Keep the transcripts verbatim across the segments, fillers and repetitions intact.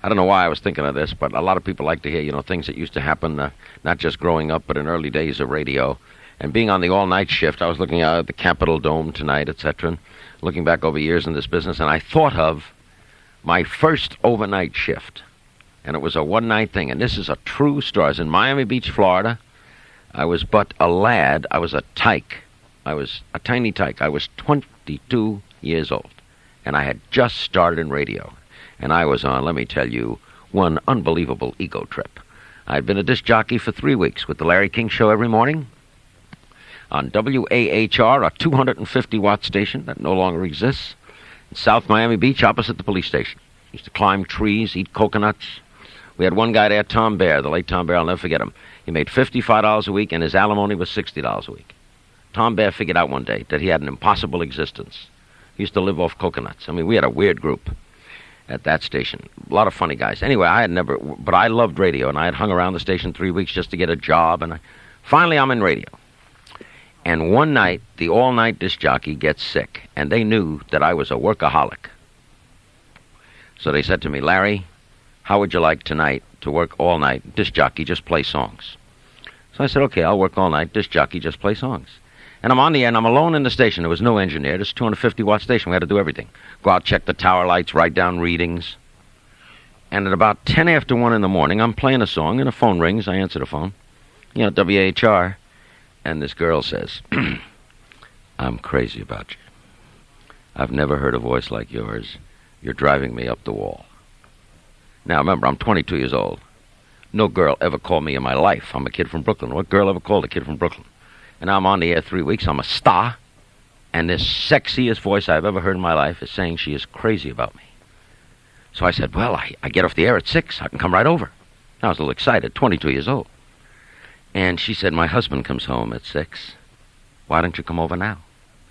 I don't know why I was thinking of this, but a lot of people like to hear, you know, things that used to happen, uh, not just growing up, but in early days of radio. And being on the all-night shift, I was looking out at the Capitol Dome tonight, et cetera, and looking back over years in this business, and I thought of my first overnight shift. And it was a one-night thing, and this is a true story. I was in Miami Beach, Florida. I was but a lad. I was a tyke. I was a tiny tyke. I was twenty-two years old, and I had just started in radio. And I was on, let me tell you, one unbelievable ego trip. I'd been a disc jockey for three weeks with the Larry King Show every morning on W A H R, a two hundred fifty watt station that no longer exists, in South Miami Beach, opposite the police station. Used to climb trees, eat coconuts. We had one guy there, Tom Baer, the late Tom Baer, I'll never forget him. He made fifty-five dollars a week, and his alimony was sixty dollars a week. Tom Baer figured out one day that he had an impossible existence. He used to live off coconuts. I mean, we had a weird group at that station. A lot of funny guys. Anyway, I had never, but I loved radio, and I had hung around the station three weeks just to get a job, and I, finally I'm in radio. And one night, the all-night disc jockey gets sick, and they knew that I was a workaholic. So they said to me, Larry, how would you like tonight to work all night? Disc jockey, just play songs. So I said, okay, I'll work all night. Disc jockey, just play songs. And I'm on the air, and I'm alone in the station. There was no engineer. This two hundred fifty watt station. We had to do everything. Go out, check the tower lights, write down readings. And at about ten after one in the morning, I'm playing a song, and a phone rings. I answer the phone. You know, W A H R. And this girl says, I'm crazy about you. I've never heard a voice like yours. You're driving me up the wall. Now, remember, I'm twenty-two years old. No girl ever called me in my life. I'm a kid from Brooklyn. What girl ever called a kid from Brooklyn? And I'm on the air three weeks. I'm a star. And this sexiest voice I've ever heard in my life is saying she is crazy about me. So I said, well, I, I get off the air at six. I can come right over. I was a little excited, twenty-two years old. And she said, my husband comes home at six. Why don't you come over now?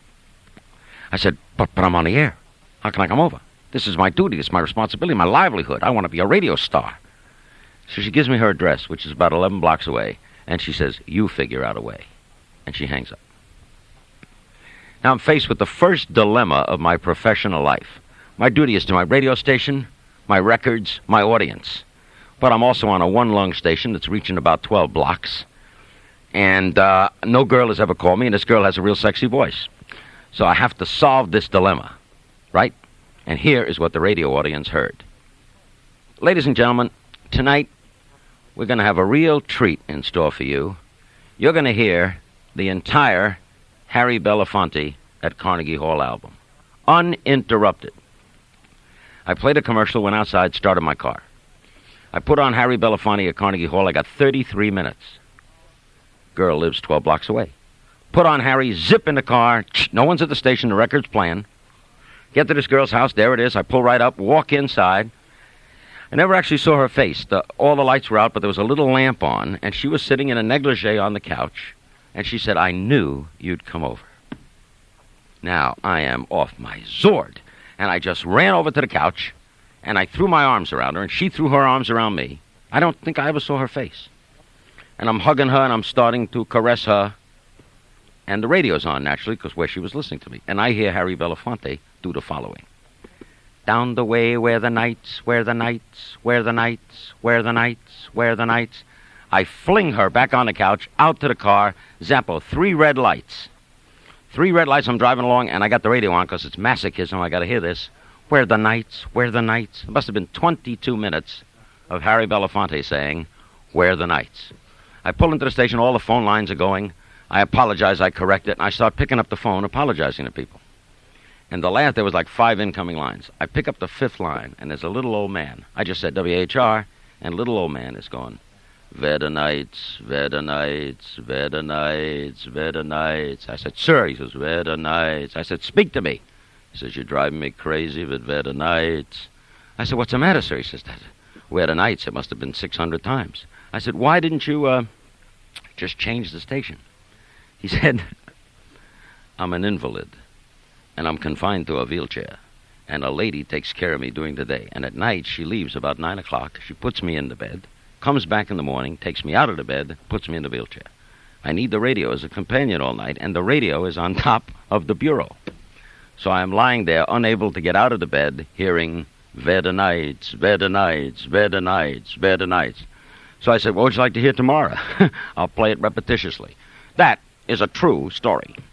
I said, but, but I'm on the air. How can I come over? This is my duty. It's my responsibility, my livelihood. I want to be a radio star. So she gives me her address, which is about eleven blocks away, and she says, you figure out a way. And she hangs up. Now I'm faced with the first dilemma of my professional life. My duty is to my radio station, my records, my audience. But I'm also on a one-lung station that's reaching about twelve blocks. And uh, no girl has ever called me, and this girl has a real sexy voice. So I have to solve this dilemma, right? And here is what the radio audience heard. Ladies and gentlemen, tonight we're going to have a real treat in store for you. You're going to hear the entire Harry Belafonte at Carnegie Hall album, uninterrupted. I played a commercial, went outside, started my car. I put on Harry Belafonte at Carnegie Hall. I got thirty-three minutes. Girl lives twelve blocks away. Put on Harry, zip in the car. No one's at the station. The record's playing. Get to this girl's house. There it is. I pull right up, walk inside. I never actually saw her face. The, all the lights were out, but there was a little lamp on, and she was sitting in a negligee on the couch, and she said, I knew you'd come over. Now, I am off my Zord, and I just ran over to the couch, and I threw my arms around her, and she threw her arms around me. I don't think I ever saw her face. And I'm hugging her, and I'm starting to caress her, and the radio's on, naturally, because where she was listening to me. And I hear Harry Belafonte do the following. Down the way where the nights, where the nights, where the nights, where the nights, where the nights. I fling her back on the couch, out to the car, Zappo, three red lights. Three red lights, I'm driving along, and I got the radio on because it's masochism, I got to hear this. Where the nights, where the nights. It must have been twenty-two minutes of Harry Belafonte saying, where the nights. I pull into the station, all the phone lines are going. I apologize, I correct it, and I start picking up the phone, apologizing to people. And the last, there was like five incoming lines. I pick up the fifth line, and there's a little old man. I just said W H R, and little old man is going, Veda nights, Veda nights, Veda nights, Veda nights. I said, sir. He says, Veda nights. I said, speak to me. He says, you're driving me crazy with Veda nights. I said, what's the matter, sir? He says, Veda nights. It must have been six hundred times. I said, why didn't you uh, just change the station? He said, I'm an invalid, and I'm confined to a wheelchair, and a lady takes care of me during the day, and at night she leaves about nine o'clock, she puts me in the bed, comes back in the morning, takes me out of the bed, puts me in the wheelchair. I need the radio as a companion all night, and the radio is on top of the bureau. So I am lying there, unable to get out of the bed, hearing Better nights, better nights, better nights, better nights. So I said, what would you like to hear tomorrow? I'll play it repetitiously. That is a true story.